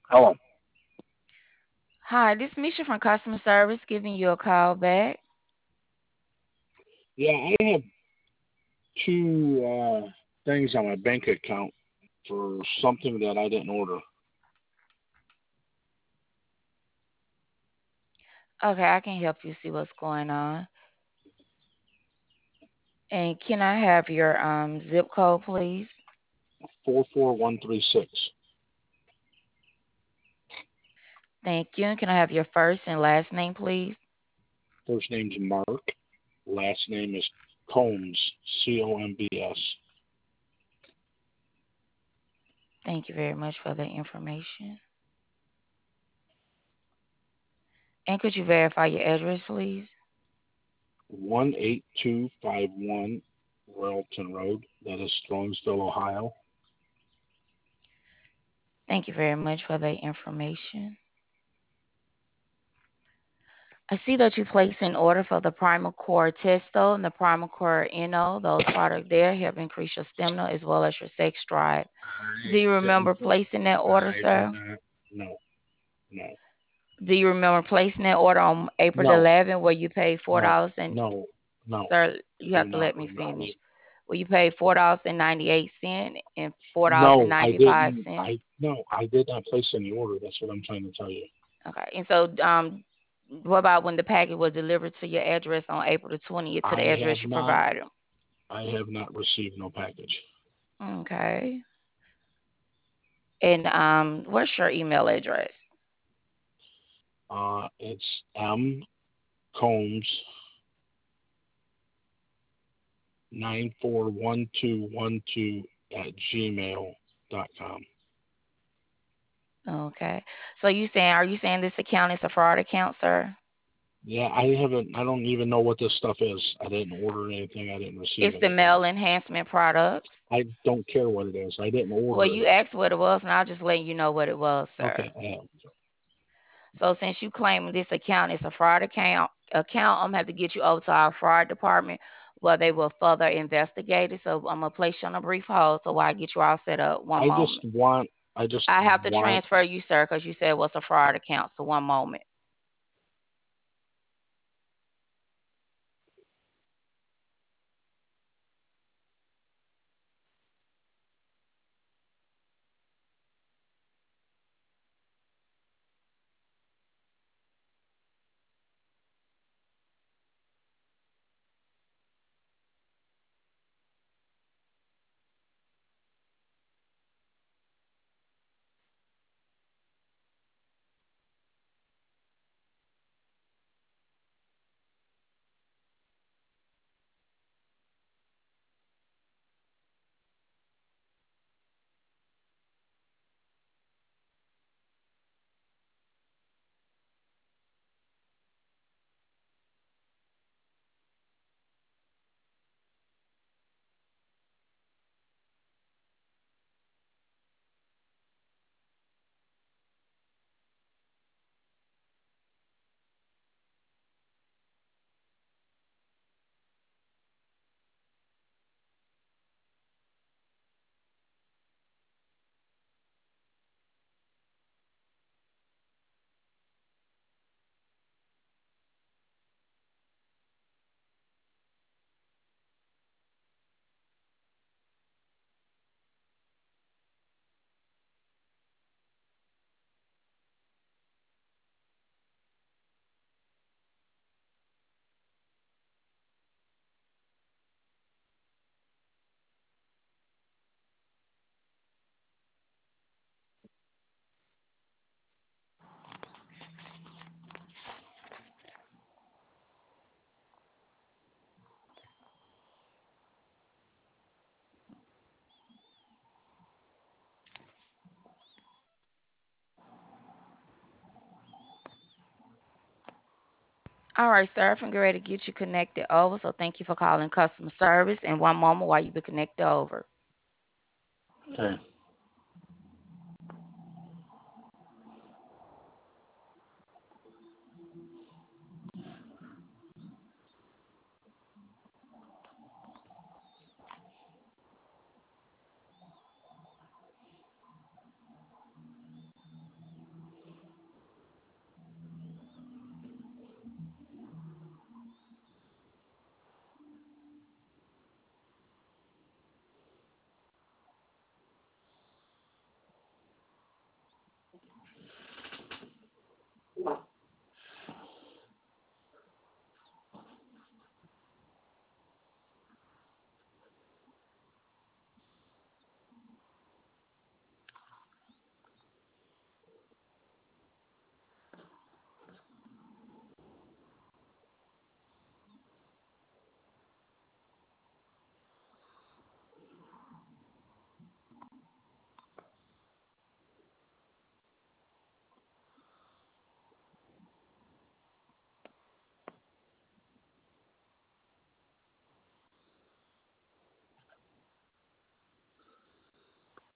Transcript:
Hello. Hi, this is Misha from customer service giving you a call back. Yeah, I have two things on my bank account for something that I didn't order. Okay, I can help you see what's going on. And can I have your zip code, please? 44136. Thank you. And can I have your first and last name, please? First name's Mark. Last name is Combs. Combs. Thank you very much for the information. And could you verify your address, please? 18251 Royalton Road. That is Strongsville, Ohio. Thank you very much for the information. I see that you placed an order for the Primal Core Testo and the Primal Core NO. Those products there help increase your stamina as well as your sex drive. Do I you didn't remember put. placing that order, I did sir? not. No. No. Do you remember placing that order on April the No. 11th where you paid No. $4 and No. No. sir, you Do have to not let me remember. finish. Well, you paid $4.98 and No, I $4.95. didn't. I did not place any order. That's what I'm trying to tell you. Okay. And so what about when the package was delivered to your address on April the 20th to the I address have you not. provided? I have not received no package. Okay. And what's your email address? It's M Combs 941212 at gmail.com. Okay. So are you saying this account is a fraud account, sir? Yeah, I haven't. I don't even know what this stuff is. I didn't order anything. I didn't receive It's the anything. male enhancement products. I don't care what it is. I didn't Well, order you anything. asked what it was, and I'll just let you know what it was, sir. Okay. Yeah. So since you claim this account is a fraud account, I'm gonna have to get you over to our fraud department where they will further investigate it. So I'm gonna place you on a brief hold so while I get you all set up. One I just moment. want. I just I have to want. transfer you, sir, because you said it was a fraud account. So one moment. All right, sir. I'm ready to get you connected over. So thank you for calling customer service. And one moment while you be connected over. Okay.